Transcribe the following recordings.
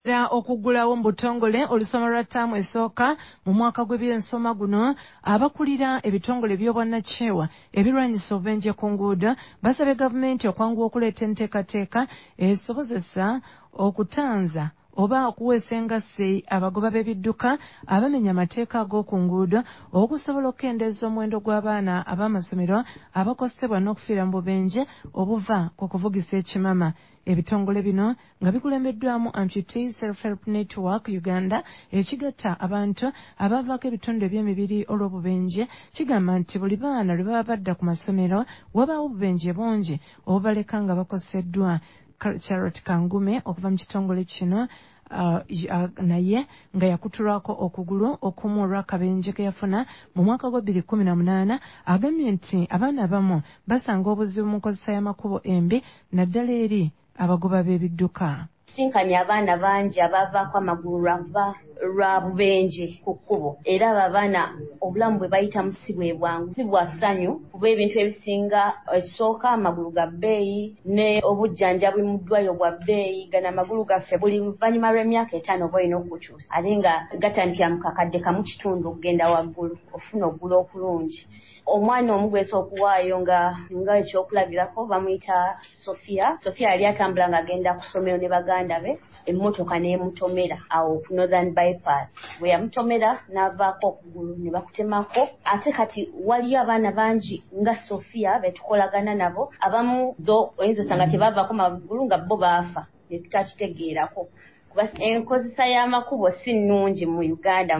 Era okugulawo mu butongole olusoma lwa ttaamu esooka mu mwaka gw'ebyensoma guno abakulira ebitongole by'obwannakyewa ebirwanyisa obubenje ku nguudo basabye gavumenti okwanguwa okuleeta enteekateeka esobozesa okutanza oba okuweesa engassi abagoba b'ebidduka abamenya amateeka ag'oku nguudo okusobola okukendeeza omuwendo gw'abaana ab'amasomero abakosebwa n'okufiira mu bubenje obuva ku kuvugisa ekimama. Ebitongole bino nga bikulembeddwamu Amputee Self-Help Network Uganda ekigatta abantu abavaako ebitundu eby'emibiri olw'obubenje kigamba nti buli baana lwe baba badda ku masomero wabaawo obubenje bungi obubaleka nga bakoseddwa. Charlotte Kangume okuva mu kitongole kino naye nga yakutulwako okugulu okumu olw'akabenje ke yafuna mu mwaka gwa 2018 agambye nti abaana abamu basanga obuzibu mu nkozesa y'amakubo embi naddala eri abagoba b'ebidduka. Sinkanya abaana bangi abavaako amagulu lwa bubenje ku kkubo era abo abaana obulamu bwe bayitamu si bwe bwangu si bwa ssanyu kuba ebintu ebisinga esooka amagulu ga bbeeyi ne obujjanjabi mu ddwaliro bwa bbeeyi gana amagulu gaffe buli luvannyuma lw'emyaka 5 oba olina okukyusa ate nga gatandikira mu kakadde kamu kitundu okugenda waggulu ofuna oggulu okulungi. Omwana omu gwesa okuwaayo nga ekyokulabirako bamuyita Sofia yali atambula ng'agenda ku ssomero ne baganda be emmotoka n'emutomera awo ku Northern Bypass bwe yamutomera n'avaako okugulu ne bakutemako ate kati waliyo abaana bangi nga Sofia betukolagana nabo abamu oyinza osanga tebavaako magulu nga bo baafa ne tutakitegeerako kuba enkozesa y'amakubo si nnungi mu Uganda.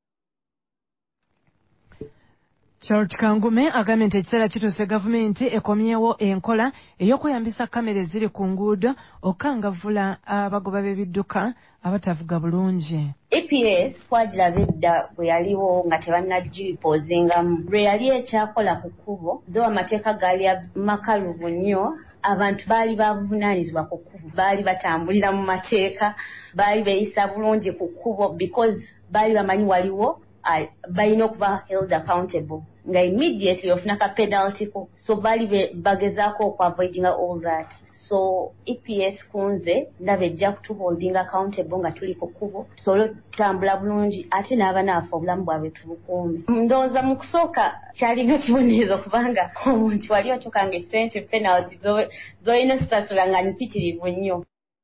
Charles Kangume agambye nti ekiseera kituuse gavumenti ekomyewo enkola ey'okweyambisa kamera eziri ku nguudo okukangavvula abagoba b'ebidduka abatavuga bulungi. EPS twagiraba edda bwe yaliwo nga tebannagipoozingamu lwe yali ekyakola ku kkubo dho amateeka gaali makalubu nnyo abantu baali bavunaanyizibwa ku kkubo baali batambulira mu mateeka baali beeyisa bulungi ku kkubo because baali bamanyi waliwo balina okuba held accountable nga immediately ofuna ka penalty ko so bali bagezaako okwaavoidinga all that. So EPS kunze ndaba ejja kutuholdinga accountable nga tuli ku kkubo tusobole okutambula bulungi ate n'abanaafa obulamu bwabwe tubukuume. Ndowooza mu kusooka kyalinga kibonerezo kubanga omuntu wali otukanga essente penalty z'olina osasula nga mpitirivu nnyo.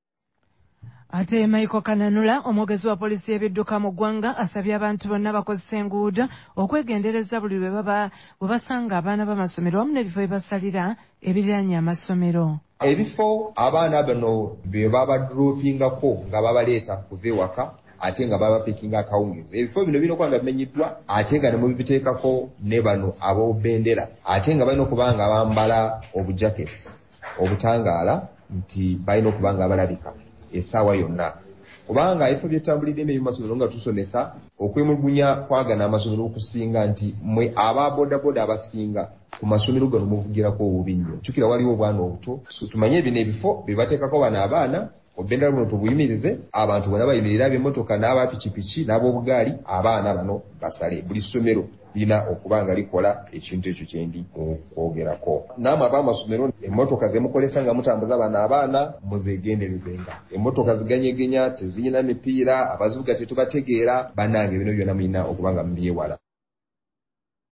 Ate Michael Kananula omwogezi wa poliisi y'ebidduka mu ggwanga asabye abantu bonna bakozesa enguudo okwegendereza buli lwe basanga abaana b'amasomero wamu n'ebifo bye basalira ebiriraanye amasomero. Ebifo abaana bano bye babadroopingako nga babaleeta kuva ewaka ate nga babapikinga akawungeezi ebifo bino birina okuba nga bimenyiddwa ate nga ne mubiteekako ne bano ab'obendera ate nga balina okuba nga bambala obujaketi obutangaala nti balina okuba nga balabika essaawa yonna kubanga ebifo by'ettambulidde mu masomero nga tusomesa okwemulugunya kwagana amasomero okusinga nti mwe aba bodaboda abasinga ku masomero gano muvugirako obubi nnyo. Jjukira waliwo obwana obuto tumanye bino ebifo bye bateekako bano abaana obendera buno tubuyimirize abantu bonna bayimirira ab'emmotoka n'abapikipiki n'ab'obugaali abaana bano basale buli ssomero lina okuba nga likola ekintu ekyo kyendi okwogerako. Naamwe ab'amasomero emmotoka zemukolesa nga mutambuza bano abaana muzeegenderezenga. Emmotoka ziganyegenya tezirina mipiira abazivuga tetubategeera bannange bino byonna mulina okuba nga mubyewala.